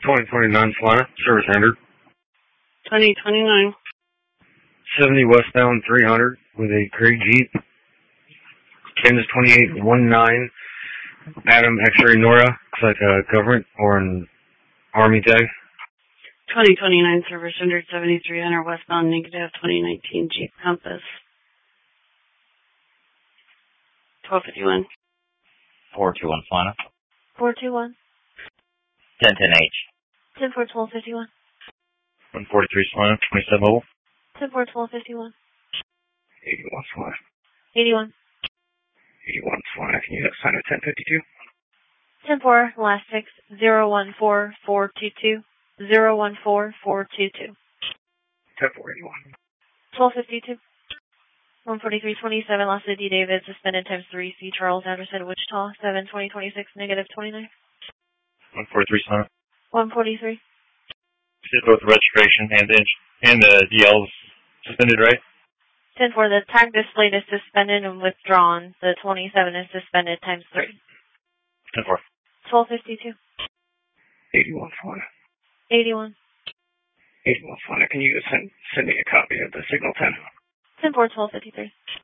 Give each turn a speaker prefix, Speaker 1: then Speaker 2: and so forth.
Speaker 1: 2029 Solana, service rendered.
Speaker 2: 2029.
Speaker 1: 70 westbound 300 with a gray Jeep. Kansas 2819. Adam X-ray Nora. Looks like a government or an army tag.
Speaker 2: 2029 service rendered 7300 westbound negative 2019 Jeep Compass. 1251.
Speaker 3: 421 Solana.
Speaker 4: 421.
Speaker 3: 1010H.
Speaker 4: 10-4, 1251.
Speaker 1: 143 Solana, 27 mobile.
Speaker 4: 10-4, 1251.
Speaker 1: 81 Solana.
Speaker 4: 81.
Speaker 1: 81 Solana, can you sign a 1052?
Speaker 4: 10-4, last 6, 014422. 014422.
Speaker 1: 10-481.
Speaker 4: 1252. 14327, last D. David, suspended times 3, C. Charles Anderson, Wichita, 7/2026, negative 29.
Speaker 1: 143 Solana.
Speaker 4: 143.
Speaker 1: Said both registration and the DL's suspended, right?
Speaker 4: 10-4, the tag displayed is suspended and withdrawn. The 27 is suspended times 3.
Speaker 1: 10-4.
Speaker 4: 1252.
Speaker 1: 81 Solana.
Speaker 4: 81.
Speaker 1: 81 Solana, can you send me a copy of the Signal 10?
Speaker 4: 10-4, 1253.